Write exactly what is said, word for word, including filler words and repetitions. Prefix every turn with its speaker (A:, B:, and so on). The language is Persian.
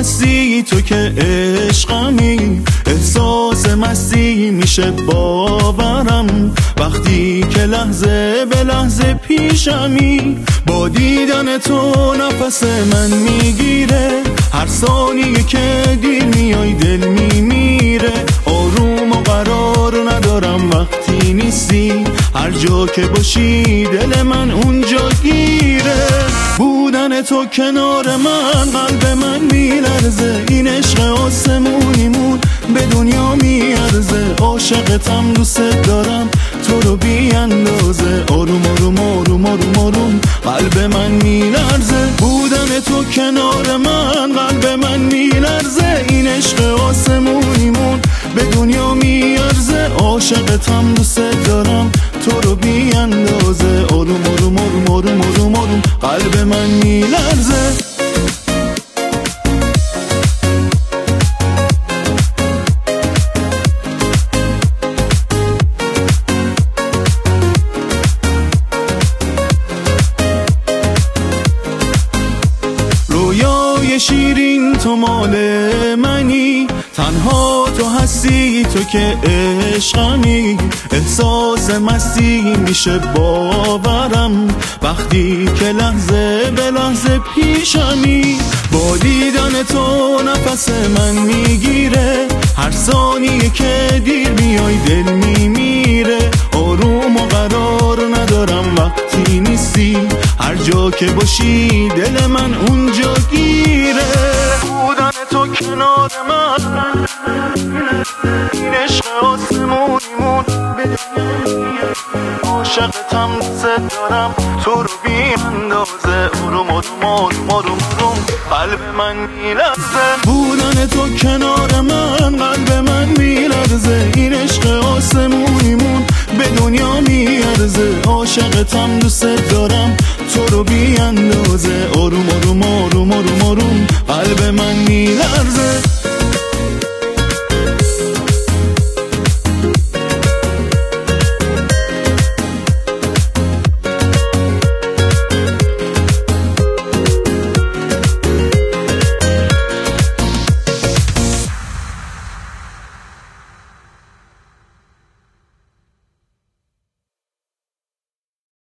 A: هستی، تو که عشقمی، احساس مستی میشه باورم وقتی که لحظه به لحظه پیشمی. با دیدن تو نفس من میگیره، هر ثانیه که دیر میای دل میمیره. آروم و قرار ندارم وقتی نیستی، هر جا که باشی دل من اونجا گیره. بودن تو کنار من قلب من میلرزه، این عشق آسمونیمون به دنیا میارزه. عاشقتم دوست دارم تو رو بی اندازه، آروم آروم آروم آروم آروم قلب من میلرزه. بودن تو کنار من قلب من میلرزه، این عشق آسمونیمون به دنیا میارزه. عاشقتم دوست دارم تو رو بی اندازه، آروم آروم آروم آروم آروم آروم قلب من میلرزه. رویای شیرین تو مال منی، تنها تو هستی، تو که عشقمی، احساس مستی میشه باورم وقتی که لحظه به لحظه پیشمی. با دیدن تو نفس من میگیره، هر ثانیه که دیر میای دل میمیره. آروم و قرار ندارم وقتی نیستی، هر جا که باشی دل من اونجا گیره. بودن تو کنار من این عشق آسمونیمون به دنیا، عاشقتم دوست دارم تو رو بی اندازه، آروم آروم آروم آروم آروم قلب من میلرزه. بودن تو کنار من قلب من میلرزه، این عشق آسمونیمون به دنیا میارزه. عاشقتم دوست دارم تو رو بی اندازه، آروم آروم آروم آروم آروم قلب من میلرزه.